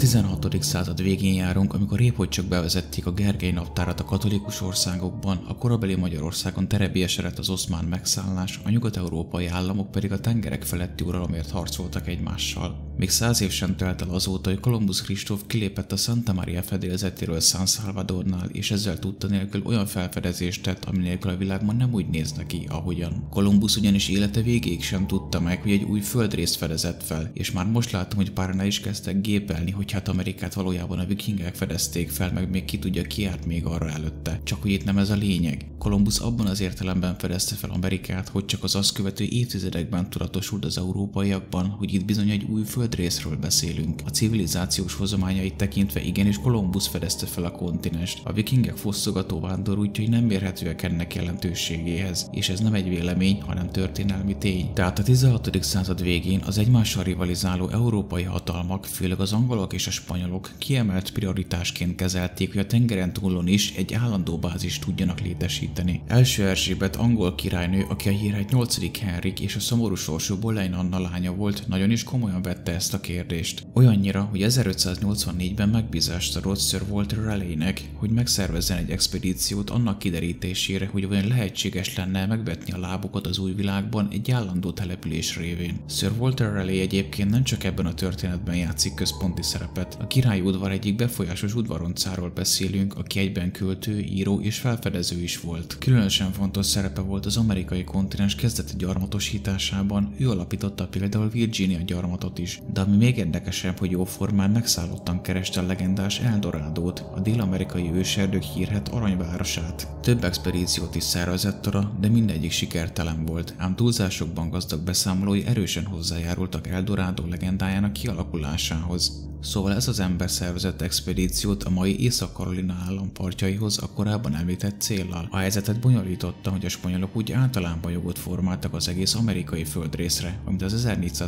16. század végén járunk, amikor épp hogy csak bevezették a Gergely naptárat a katolikus országokban, a korabeli Magyarországon terebiesedett az oszmán megszállás, a nyugat-európai államok pedig a tengerek feletti uralomért harcoltak egymással. Még 100 év sem telt el azóta, hogy Kolumbusz Kristóf kilépett a Santa Maria fedélzetéről San Salvadornál, és ezzel tudta nélkül olyan felfedezést tett, ami nélkül a világ ma nem úgy néz neki, ahogyan. Kolumbusz ugyanis élete végéig sem tudta meg, hogy egy új földrészt fedezett fel, és már most látom, hogy párnál is kezdtek gépelni, hogy hát Amerikát valójában a vikingek fedezték fel, meg még ki tudja, ki járt még arra előtte. Csak hogy itt nem ez a lényeg. Kolumbusz abban az értelemben fedezte fel Amerikát, hogy csak az azt követő évtizedekben tudatosult az európaiakban, hogy itt bizony egy új földrészről beszélünk. A civilizációs hozományait tekintve igenis Kolumbusz fedezte fel a kontinenst. A vikingek fosszogató vándorútjai nem mérhetőek ennek jelentőségéhez, és ez nem egy vélemény, hanem történelmi tény. Tehát a 16. század végén az egymással rivalizáló európai hatalmak, főleg az angolok és a spanyolok kiemelt prioritásként kezelték, hogy a tengeren túlon is egy állandó bázist tudjanak létesíteni. Első Erzsébet angol királynő, aki a hírhedt 8. Henrik és a szomorú sorsú Boleyn Anna lánya volt, nagyon is komolyan vette ezt a kérdést. Olyannyira, hogy 1584-ben megbízást adott Sir Walter Raleigh-nek, hogy megszervezzen egy expedíciót annak kiderítésére, hogy vajon lehetséges lenne megvetni a lábukat az új világban egy állandó település révén. Sir Walter Raleigh egyébként nem csak ebben a történetben játszik központi szerepet. A királyi udvar egyik befolyásos udvaroncáról beszélünk, aki egyben költő, író és felfedező is volt. Különösen fontos szerepe volt az amerikai kontinens kezdeti gyarmatosításában, ő alapította például Virginia gyarmatot is. De ami még érdekesebb, hogy jóformán megszállottan kereste a legendás Eldorádót, a dél-amerikai őserdők hírhedt aranyvárosát. Több expedíciót is szervezett arra, de mindegyik sikertelen volt, ám túlzásokban gazdag beszámolói erősen hozzájárultak Eldorádó legendájának kialakulásához. Szóval ez az ember szervezett expedíciót a mai Észak-Karolina állam partjaihoz a korábban említett céllal. A helyzetet bonyolította, hogy a spanyolok úgy általában jogot formáltak az egész amerikai földrészre, amit az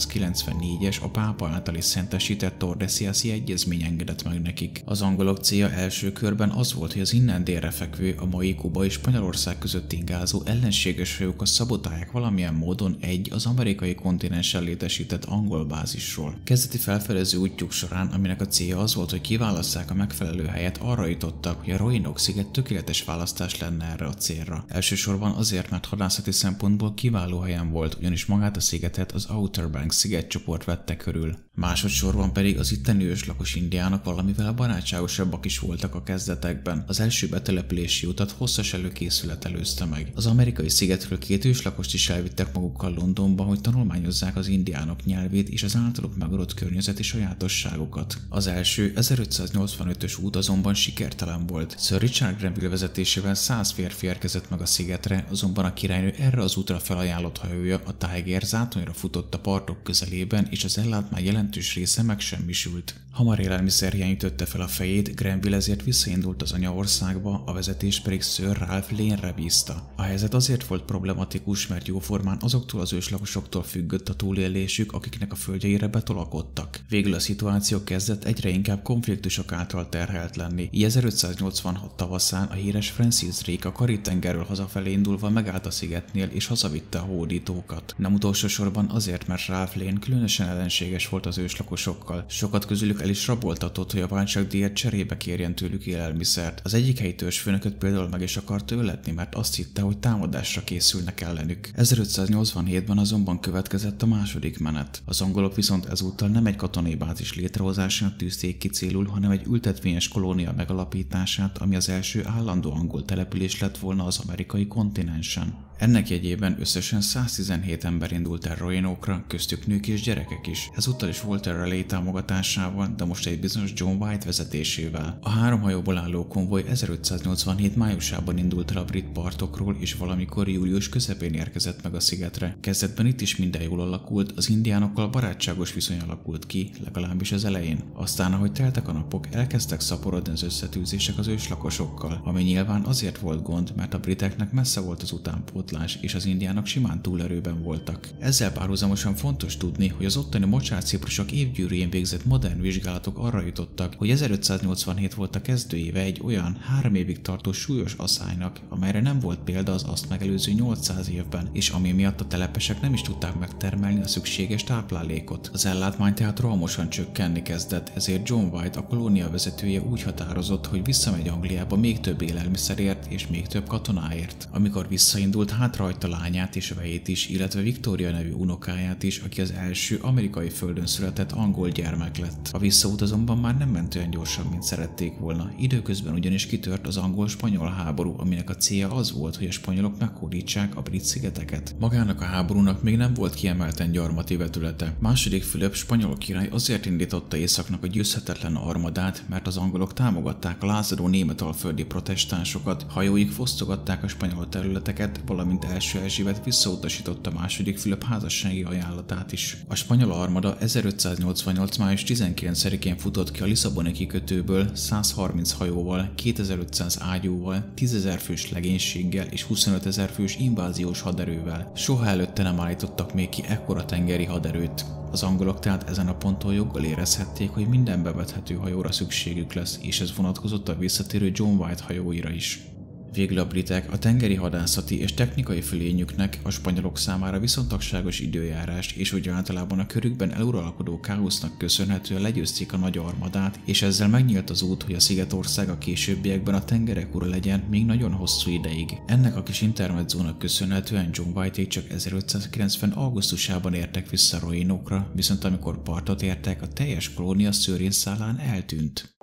1494-es a pápa által is szentesített Tordesillas-i egyezmény engedett meg nekik. Az angolok célja első körben az volt, hogy az innen délre fekvő, a mai Kuba és Spanyolország között ingázó ellenséges hajókat szabotálják valamilyen módon egy az amerikai kontinensen létesített angol bázisról. Kezdeti felfedező útjuk során, aminek a célja az volt, hogy kiválasszák a megfelelő helyet, arra jutottak, hogy a Roanoke-sziget tökéletes választás lenne erre a célra. Elsősorban azért, mert hadászati szempontból kiváló helyen volt, ugyanis magát a szigetet az Outer Banks szigetcsoport vette körül. Másodszorban pedig az itteni őslakos indiánok valamivel barátságosabbak is voltak a kezdetekben. Az első betelepülési utat hosszas előkészület előzte meg. Az amerikai szigetről 2 őslakost is elvittek magukkal Londonba, hogy tanulmányozzák az indiánok nyelvét és az általuk megadott környezeti sajátosságokat. Az első 1585-ös út azonban sikertelen volt. Sir Richard Grenville vezetésével 100 férfi érkezett meg a szigetre, azonban a királynő erre az útra felajánlott hajója, a Tiger zátonyra futott a partok közelében, és az ellátmány jelentős része megsemmisült. Hamar élelmiszerhiány ütötte fel a fejét, Grenville ezért visszaindult az anyaországba, a vezetés pedig Sir Ralph Lane-re bízta. A helyzet azért volt problematikus, mert jóformán azoktól az őslakosoktól függött a túlélésük, akiknek a földjeire betolakodtak. Végül a szituáció kezdett egyre inkább konfliktusok által terhelt lenni. Így 1586 tavaszán a híres Francis Drake a Karib-tengerről hazafelé indulva megállt a szigetnél és hazavitte a hódítókat. Nem utolsó sorban azért, mert Ralph Lane különösen ellenséges volt az őslakosokkal. Sokat közülük el is raboltatott, hogy a váltságdíjat cserébe kérjen tőlük élelmiszert. Az egyik helyi törzsfőnököt például meg is akart öletni, mert azt hitte, hogy támadásra készülnek ellenük. 1587-ben azonban következett a második menet. Az angolok viszont ezúttal nem egy katonai bázis létrehozását tűzték ki célul, hanem egy ültetvényes kolónia megalapítását, ami az első állandó angol település lett volna az amerikai kontinensen. Ennek jegyében összesen 117 ember indult el Roanoke-ra, köztük nők és gyerekek is. Ezúttal is Walter Raleigh támogatásával, de most egy bizonyos John White vezetésével. A 3 hajóból álló konvoj 1587 májusában indult el a brit partokról, és valamikor július közepén érkezett meg a szigetre. Kezdetben itt is minden jól alakult, az indiánokkal barátságos viszony alakult ki, legalábbis az elején. Aztán, ahogy teltek a napok, elkezdtek szaporodni az összetűzések az őslakosokkal, ami nyilván azért volt gond, mert a briteknek messze volt az utánpótlás utánpótlás, és az indiánok simán túlerőben voltak. Ezzel párhuzamosan fontos tudni, hogy az ottani mocsárciprusok évgyűrűjén végzett modern vizsgálatok arra jutottak, hogy 1587 volt a kezdőéve egy olyan 3 évig tartó súlyos aszálynak, amelyre nem volt példa az azt megelőző 800 évben, és ami miatt a telepesek nem is tudták megtermelni a szükséges táplálékot. Az ellátmány tehát rohamosan csökkenni kezdett, ezért John White, a kolónia vezetője úgy határozott, hogy visszamegy Angliába még több élelmiszerért és még több katonáért. Amikor visszaindult, hátrahagyta lányát és vejét is, illetve Victoria nevű unokáját is, aki az első amerikai földön született angol gyermek lett. A visszaút azonban már nem ment olyan gyorsan, mint szerették volna. Időközben ugyanis kitört az angol-spanyol háború, aminek a célja az volt, hogy a spanyolok meghódítsák a brit szigeteket. Magának a háborúnak még nem volt kiemelten gyarmati vetülete. II. Fülöp spanyol király azért indította északnak a győzhetetlen armadát, mert az angolok támogatták a lázadó németalföldi protestánsokat, hajóik fosztogatták a spanyol területeket, valamint első Erzsébet visszautasította II. Fülöp házassági ajánlatát is. A spanyol armada 1588. május 19-én futott ki a Lisszaboni kikötőből 130 hajóval, 2500 ágyúval, 10 000 fős legénységgel és 25 000 fős inváziós haderővel. Soha előtte nem állítottak még ki ekkora tengeri haderőt. Az angolok tehát ezen a ponton joggal érezhették, hogy minden bevethető hajóra szükségük lesz, és ez vonatkozott a visszatérő John White hajóira is. Végül a britek a tengeri hadászati és technikai fölényüknek, a spanyolok számára viszontagságos időjárást és úgy általában a körükben eluralkodó káosznak köszönhetően legyőzték a nagy armadát, és ezzel megnyílt az út, hogy a szigetország a későbbiekben a tengerek ura legyen még nagyon hosszú ideig. Ennek a kis intermedzónak köszönhetően John White-ék csak 1590. augusztusában értek vissza Roanoke-ra, viszont amikor partot értek, a teljes kolónia szőrényszálán eltűnt.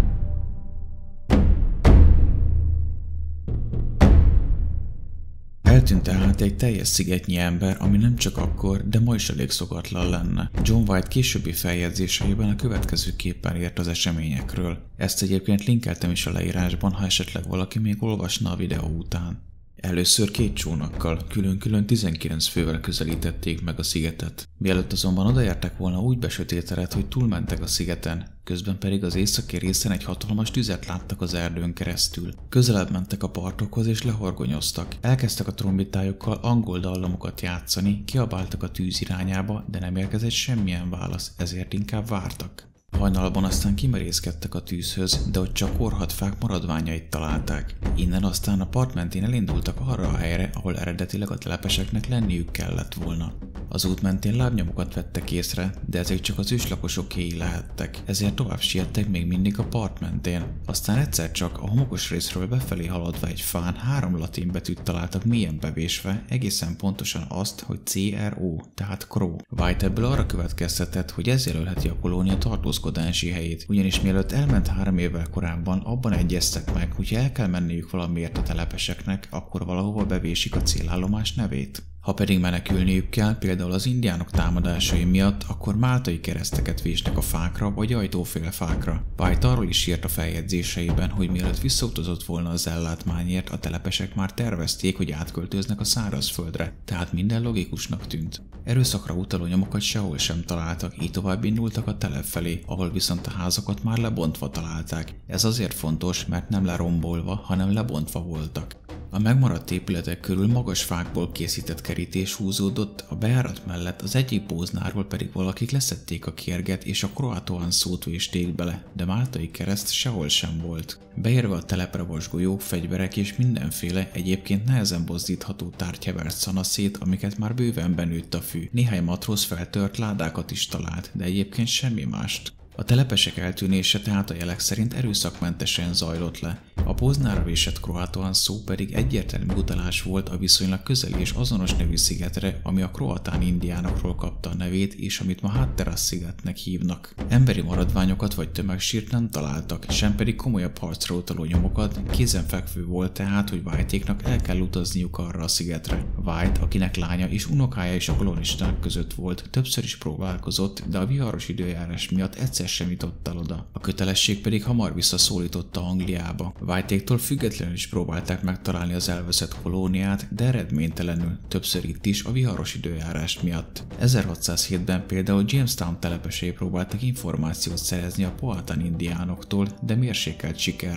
Eltűnt tehát egy teljes szigetnyi ember, ami nem csak akkor, de ma is elég szokatlan lenne. John White későbbi feljegyzéseiben a következőképpen írt az eseményekről. Ezt egyébként linkeltem is a leírásban, ha esetleg valaki még olvasna a videó után. Először 2 csónakkal, külön-külön 19 fővel közelítették meg a szigetet. Mielőtt azonban odaértek volna, úgy besötétedett, hogy túlmentek a szigeten, közben pedig az északi részen egy hatalmas tüzet láttak az erdőn keresztül. Közelebb mentek a partokhoz és lehorgonyoztak. Elkezdtek a trombitájukkal angol dallamokat játszani, kiabáltak a tűz irányába, de nem érkezett semmilyen válasz, ezért inkább vártak. Hajnalban aztán kimerészkedtek a tűzhöz, de ott csak orrhatfák maradványait találták. Innen aztán a part mentén elindultak arra a helyre, ahol eredetileg a telepeseknek lenniük kellett volna. Az út mentén lábnyomokat vettek észre, de ezek csak az őslakosokéi lehettek, ezért tovább siettek még mindig a part mentén. Aztán egyszer csak a homokos részről befelé haladva egy fán 3 latin betűt találtak mélyen bevésve, egészen pontosan azt, hogy CRO, tehát Crow. White ebből arra következtetett, hogy ez jelölheti a kolónia tartózkodási helyét, ugyanis mielőtt elment 3 évvel korábban, abban egyeztek meg, hogy el kell menniük valamiért a telepeseknek, akkor valahova bevésik a célállomás nevét. Ha pedig menekülniük kell, például az indiánok támadásai miatt, akkor máltai kereszteket vésnek a fákra vagy ajtófélfákra. White arról is írt a feljegyzéseiben, hogy mielőtt visszautazott volna az ellátmányért, a telepesek már tervezték, hogy átköltöznek a szárazföldre, tehát minden logikusnak tűnt. Erőszakra utaló nyomokat sehol sem találtak, így tovább indultak a telep felé, ahol viszont a házakat már lebontva találták. Ez azért fontos, mert nem lerombolva, hanem lebontva voltak. A megmaradt épületek körül magas fákból készített kerítés húzódott, a bejárat mellett az egyik póznárból pedig valakik leszették a kérget és a kroátoan szót vésték bele, de máltai kereszt sehol sem volt. Beérve a telepre vasgolyók, fegyverek és mindenféle egyébként nehezen mozdítható tárgy hevert szanaszét, amiket már bőven benőtt a fű. Néhány matróz feltört ládákat is talált, de egyébként semmi mást. A telepesek eltűnése tehát a jelek szerint erőszakmentesen zajlott le. A Poznára vésett kroátoan szó pedig egyértelmű utalás volt a viszonylag közeli és azonos nevű szigetre, ami a kroatán indiánokról kapta a nevét, és amit ma Hatteras szigetnek hívnak. Emberi maradványokat vagy tömegsírt nem találtak, sem pedig komolyabb harcra utaló nyomokat, kézenfekvő volt tehát, hogy White-éknak el kell utazniuk arra a szigetre. White, akinek lánya és unokája is a kolonisták között volt, többször is próbálkozott, de a viharos időjárás miatt egyszer sem jutott el oda. A kötelesség pedig hamar visszaszólította Angliába. White-éktól függetlenül is próbálták megtalálni az elveszett kolóniát, de eredménytelenül, többször itt is a viharos időjárás miatt. 1607-ben például Jamestown telepesei próbáltak információt szerezni a Powhatan indiánoktól, de mérsékelt sikerrel.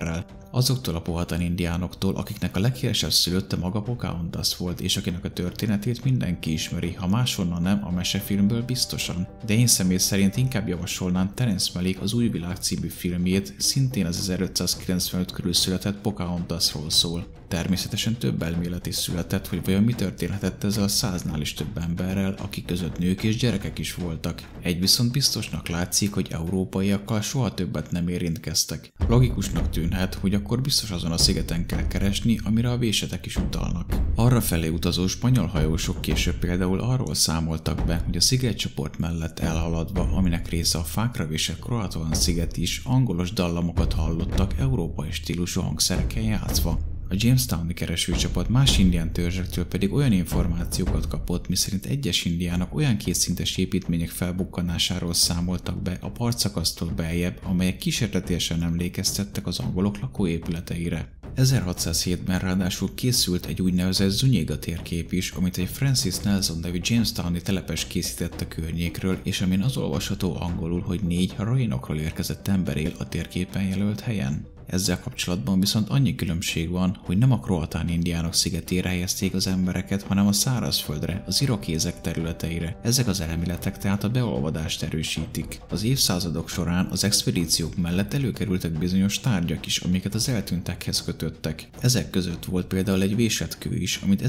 Azoktól a pohatan indiánoktól, akiknek a leghíresebb szülötte maga Pocahontas volt, és akinek a történetét mindenki ismeri, ha máshonnan nem, a mesefilmből biztosan. De én személy szerint inkább javasolnám Terence Malick Az új világ című filmjét, szintén az 1595 körül született Pocahontasról szól. Természetesen több elmélet is született, hogy vajon mi történhetett ezzel a 100-nál is több emberrel, akik között nők és gyerekek is voltak. Egy viszont biztosnak látszik, hogy európaiakkal soha többet nem érintkeztek. Logikusnak tűnhet, hogy akkor biztos azon a szigeten kell keresni, amire a vésetek is utalnak. Arra felé utazó spanyol hajósok később például arról számoltak be, hogy a szigetcsoport mellett elhaladva, aminek része a fákra vésett Croatoan sziget is, angolos dallamokat hallottak európai stílusú hangszereken játszva. A Jamestowni keresőcsapat más indián törzsektől pedig olyan információkat kapott, miszerint egyes indiánok olyan kétszintes építmények felbukkanásáról számoltak be a partszakasztól beljebb, amelyek kísérletesen emlékeztettek az angolok lakóépületeire. 1607-ben ráadásul készült egy úgynevezett Zúñiga térkép is, amit egy Francis Nelson nevű Jamestowni telepes készített a környékről, és amin az olvasható angolul, hogy 4 Rohinokról érkezett ember él a térképen jelölt helyen. Ezzel kapcsolatban viszont annyi különbség van, hogy nem a Croatoan indiánok szigetére helyezték az embereket, hanem a szárazföldre, az irokézek területeire. Ezek az elméletek tehát a beolvadást erősítik. Az évszázadok során az expedíciók mellett előkerültek bizonyos tárgyak is, amiket az eltűntekhez kötöttek. Ezek között volt például egy vésett kő is, amit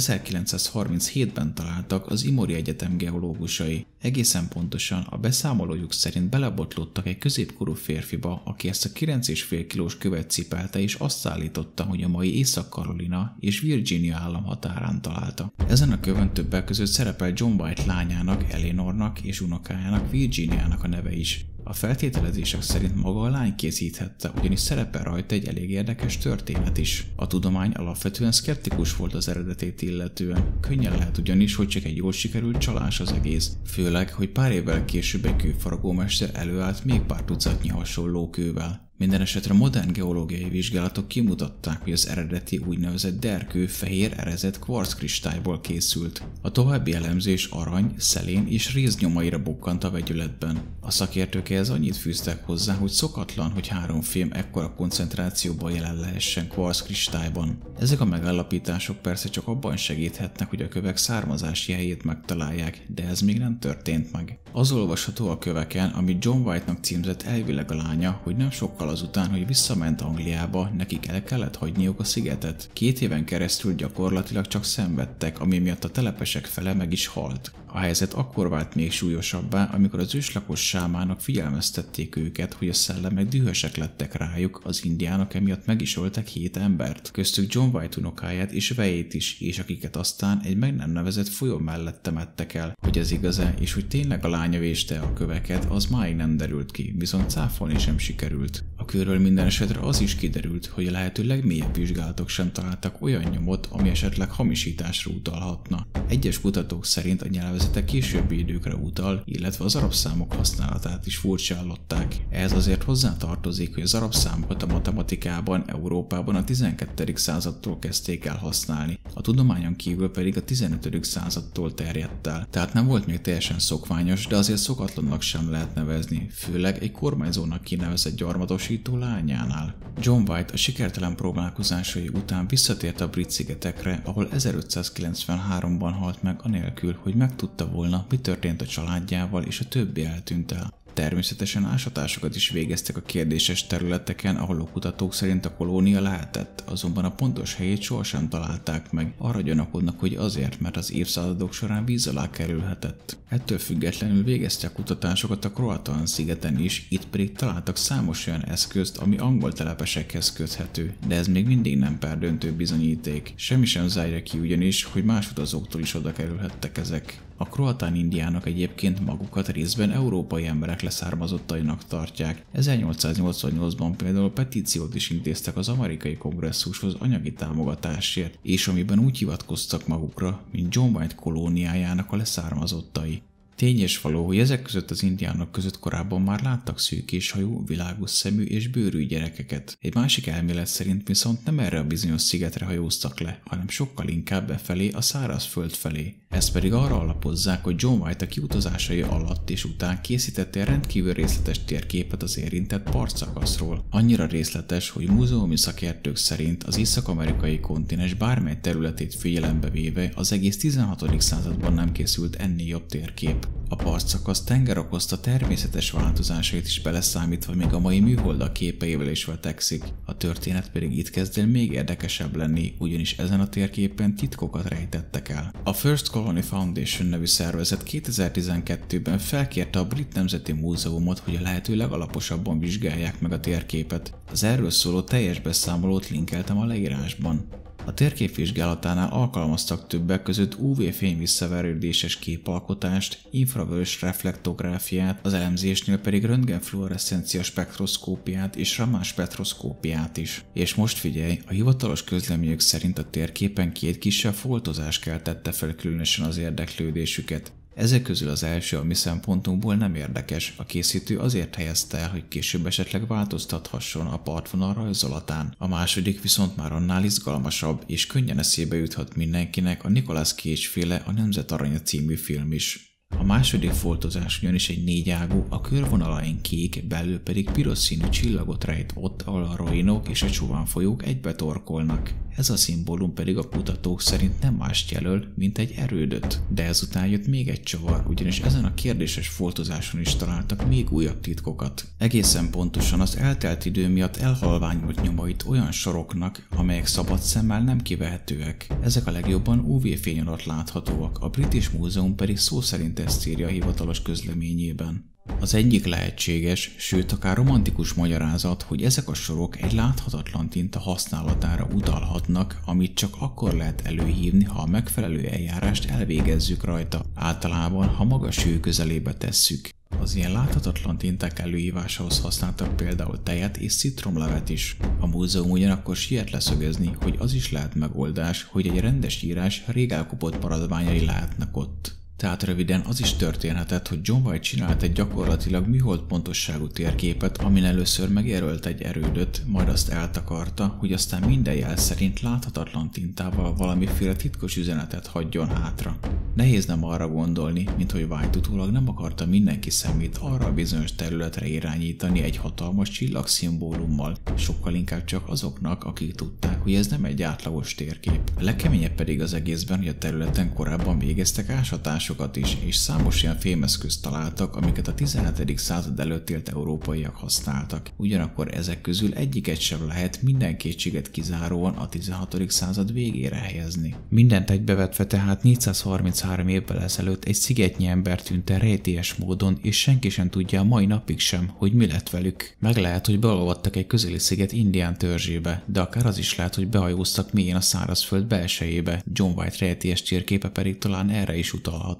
1937-ben találtak az Emory Egyetem geológusai. Egészen pontosan a beszámolójuk szerint belebotlottak egy középkorú férfiba, aki ezt a 9,5 kilós követ cipelte, és azt állította, hogy a mai Észak-Carolina és Virginia állam határán találta. Ezen a kövön többek között szerepel John White lányának, Eleanornak és unokájának, Virginiának a neve is. A feltételezések szerint maga a lány készíthette, ugyanis szerepel rajta egy elég érdekes történet is. A tudomány alapvetően szkeptikus volt az eredetét illetően. Könnyen lehet ugyanis, hogy csak egy jól sikerült csalás az egész. Főleg, hogy pár évvel később egy kőfaragómester előállt még pár tucatnyi hasonló kővel. Minden esetre modern geológiai vizsgálatok kimutatták, hogy az eredeti úgynevezett derkő fehér erezett kvarckristályból készült. A további elemzés arany, szelén és réznyomaira bukkant a vegyületben. A szakértők ehhez annyit fűztek hozzá, hogy szokatlan, hogy 3 fém ekkora koncentrációban jelen lehessen kvarckristályban. Ezek a megállapítások persze csak abban segíthetnek, hogy a kövek származási helyét megtalálják, de ez még nem történt meg. Az olvasható a köveken, amit John White-nak címzett elvileg a lánya, hogy nem sokkal azután, hogy visszament Angliába, nekik el kellett hagyniuk a szigetet. 2 éven keresztül gyakorlatilag csak szenvedtek, ami miatt a telepesek fele meg is halt. A helyzet akkor vált még súlyosabbá, amikor az őslakos sámának figyelmeztették őket, hogy a szellemek dühösek lettek rájuk, az indiánok emiatt meg is öltek 7 embert, köztük John White unokáját és vejét is, és akiket aztán egy meg nem nevezett folyó mellett temettek el. Hogy ez igaz-e, és hogy tényleg a lánya véste a köveket, az máig nem derült ki, viszont cáfolni sem sikerült. A kőről minden esetre az is kiderült, hogy a lehető legmélyebb vizsgálatok sem találtak olyan nyomot, ami esetleg hamisításra utalhatna. Egyes kutatók szerint a nyelvezete későbbi időkre utal, illetve az arab számok használatát is furcsálották. Ehhez azért hozzátartozik, hogy az arab számokat a matematikában, Európában a 12. századtól kezdték el használni, a tudományon kívül pedig a 15. századtól terjedt el. Tehát nem volt még teljesen szokványos, de azért szokatlannak sem lehet nevezni, főleg egy kormányzónak kinevezett gyarmatosító lányánál. John White a sikertelen próbálkozásai után visszatért a Brit-szigetekre, ahol 1593-ban halt meg anélkül, hogy megtudta volna, mi történt a családjával és a többi eltűnt el. Természetesen ásatásokat is végeztek a kérdéses területeken, ahol a kutatók szerint a kolónia lehetett, azonban a pontos helyét sohasem találták meg. Arra gyanakodnak, hogy azért, mert az évszázadok során víz alá kerülhetett. Ettől függetlenül végeztek kutatásokat a Croatoan szigeten is, itt pedig találtak számos olyan eszközt, ami angol telepesekhez köthető, de ez még mindig nem perdöntő bizonyíték. Semmi sem zárja ki ugyanis, hogy más utazóktól is oda kerülhettek ezek. A Croatoan indiánok egyébként magukat részben európai emberek leszármazottainak tartják. 1888-ban például petíciót is intéztek az amerikai kongresszushoz anyagi támogatásért, és amiben úgy hivatkoztak magukra, mint John White kolóniájának a leszármazottai. Tény és való, hogy ezek között az indiánok között korábban már láttak szőkéshajú, világos szemű és bőrű gyerekeket. Egy másik elmélet szerint viszont nem erre a bizonyos szigetre hajóztak le, hanem sokkal inkább befelé, a szárazföld felé. Ezt pedig arra alapozzák, hogy John White a kiutazásai alatt és után készítette rendkívül részletes térképet az érintett partszakaszról. Annyira részletes, hogy múzeumi szakértők szerint az észak-amerikai kontinens bármely területét figyelembe véve az egész 16. században nem készült ennél jobb térkép. A partszakasz tenger okozta természetes változásait is beleszámítva még a mai műholdak képeivel is vetekszik. A történet pedig itt kezd el még érdekesebb lenni, ugyanis ezen a térképen titkokat rejtettek el. A First Colony Foundation nevű szervezet 2012-ben felkérte a Brit Nemzeti Múzeumot, hogy a lehető legalaposabban vizsgálják meg a térképet. Az erről szóló teljes beszámolót linkeltem a leírásban. A térkép vizsgálatánál alkalmaztak többek között UV-fény visszaverődéses képalkotást, infravörös reflektográfiát, az elemzésnél pedig röntgenfluoreszcencia spektroszkópiát és Raman spektroszkópiát is. És most figyelj, a hivatalos közlemények szerint a térképen 2 kisebb foltozás keltette fel különösen az érdeklődésüket. Ezek közül az első a mi szempontunkból nem érdekes, a készítő azért helyezte el, hogy később esetleg változtathasson a partvonal rajzolatán. A második viszont már annál izgalmasabb, és könnyen eszébe juthat mindenkinek a Nicolas Cage-féle A Nemzet Aranya című film is. A második foltozás ugyanis egy 4 ágú, a körvonalain kék, belül pedig piros színű csillagot rejt ott, ahol a Roinok és a Csuván folyók egybe torkolnak. Ez a szimbólum pedig a kutatók szerint nem mást jelöl, mint egy erődöt. De ezután jött még egy csavar, ugyanis ezen a kérdéses foltozáson is találtak még újabb titkokat. Egészen pontosan az eltelt idő miatt elhalványult nyomait olyan soroknak, amelyek szabad szemmel nem kivehetőek. Ezek a legjobban UV-fény alatt láthatóak, a British Múzeum pedig szó szerint ezt írja a hivatalos közleményében. Az egyik lehetséges, sőt akár romantikus magyarázat, hogy ezek a sorok egy láthatatlan tinta használatára utalhatnak, amit csak akkor lehet előhívni, ha a megfelelő eljárást elvégezzük rajta, általában ha magas hő közelébe tesszük. Az ilyen láthatatlan tinták előhívásához használtak például tejet és citromlevet is. A múzeum ugyanakkor siet leszögezni, hogy az is lehet megoldás, hogy egy rendes írás rég elkopott maradványai lehetnek ott. Tehát röviden az is történhetett, hogy John White csinált egy gyakorlatilag műhold pontosságú térképet, amin először megjelölt egy erődöt, majd azt eltakarta, hogy aztán minden jel szerint láthatatlan tintával valamiféle titkos üzenetet hagyjon hátra. Nehéz nem arra gondolni, mint hogy White utólag nem akarta mindenki szemét arra a bizonyos területre irányítani egy hatalmas csillagszimbólummal, sokkal inkább csak azoknak, akik tudták, hogy ez nem egy átlagos térkép. A legkeményebb pedig az egészben, hogy a területen korábban végeztek ásatásokat is, és számos ilyen fémeszközt találtak, amiket a 17. század előtt élt európaiak használtak. Ugyanakkor ezek közül egyiket sem lehet minden kétséget kizáróan a 16. század végére helyezni. Mindent egybevetve tehát 433 évvel ezelőtt egy szigetnyi ember tűnt el rejtélyes módon, és senki sem tudja a mai napig sem, hogy mi lett velük. Meg lehet, hogy beolvadtak egy közeli sziget indián törzsébe, de akár az is lehet, hogy behajóztak mélyen a szárazföld belsejébe. John White rejtélyes térképe pedig talán erre is utalhat.